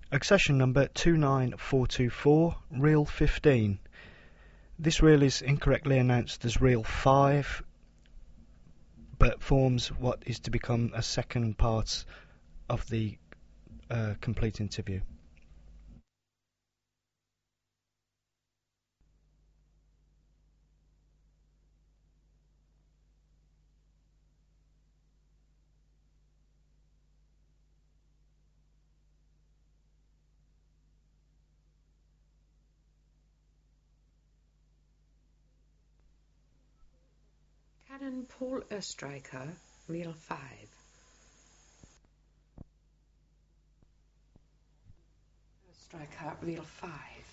Accession number 29424, reel 15. This reel is incorrectly announced as reel 5, but forms what is to become a second part of the complete interview. Canon Paul Oestreicher, reel 5. Oestreicher, reel 5.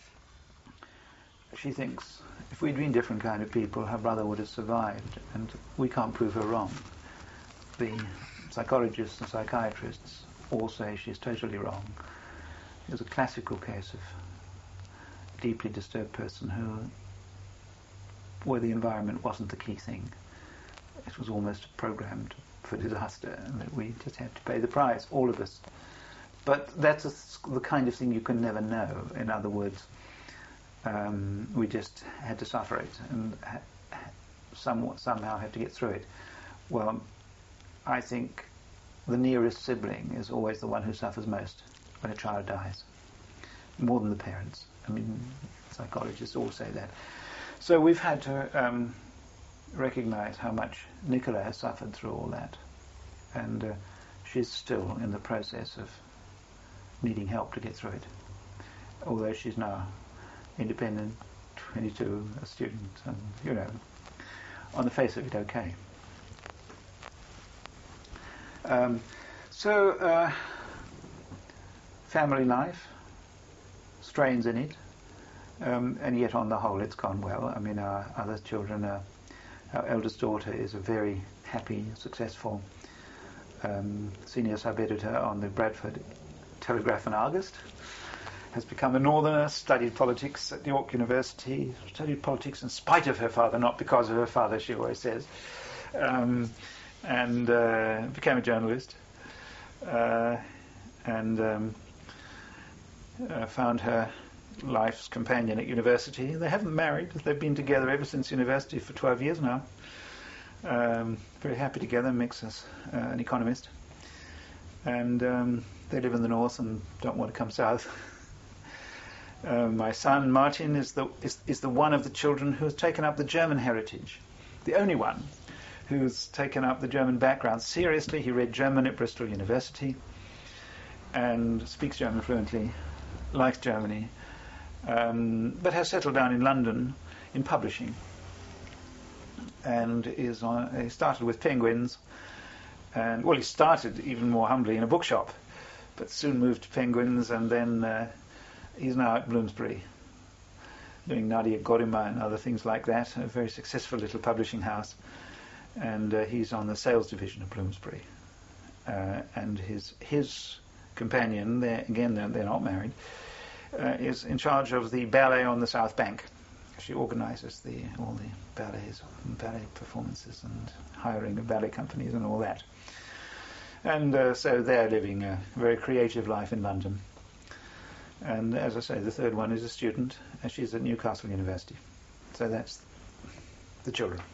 She thinks if we'd been different kind of people, her brother would have survived, and we can't prove her wrong. The psychologists and psychiatrists all say she's totally wrong. It was a classical case of a deeply disturbed person where the environment wasn't the key thing. It was almost programmed for disaster, and that we just had to pay the price, all of us. But that's the kind of thing you can never know. In other words, we just had to suffer it and somehow had to get through it. Well, I think the nearest sibling is always the one who suffers most when a child dies, more than the parents. I mean, psychologists all say that. So we've had to recognize how much Nicola has suffered through all that, and she's still in the process of needing help to get through it, although she's now independent, 22, a student, and on the face of it, okay. Family life, strains in it, and yet on the whole it's gone well. I mean, our other children, our eldest daughter is a very happy, successful senior sub-editor on the Bradford Telegraph and Argus, has become a northerner, studied politics at York University, studied politics in spite of her father, not because of her father, she always says, and became a journalist, and found her life's companion at university. They haven't married. They've been together ever since university for 12 years now. Very happy together, makes us an economist. And they live in the north and don't want to come south. My son Martin is the one of the children who has taken up the German heritage, the only one who's taken up the German background seriously. He read German at Bristol University and speaks German fluently, likes Germany, but has settled down in London in publishing, and he started with Penguins, and he started even more humbly in a bookshop, but soon moved to Penguins, and then he's now at Bloomsbury doing Nadia Gorima and other things like that, a very successful little publishing house, and he's on the sales division of Bloomsbury, and his companion, they're not married, is in charge of the ballet on the South Bank. She organises all the ballet performances and hiring of ballet companies and all that. And so they're living a very creative life in London. And as I say, the third one is a student, and she's at Newcastle University. So that's the children.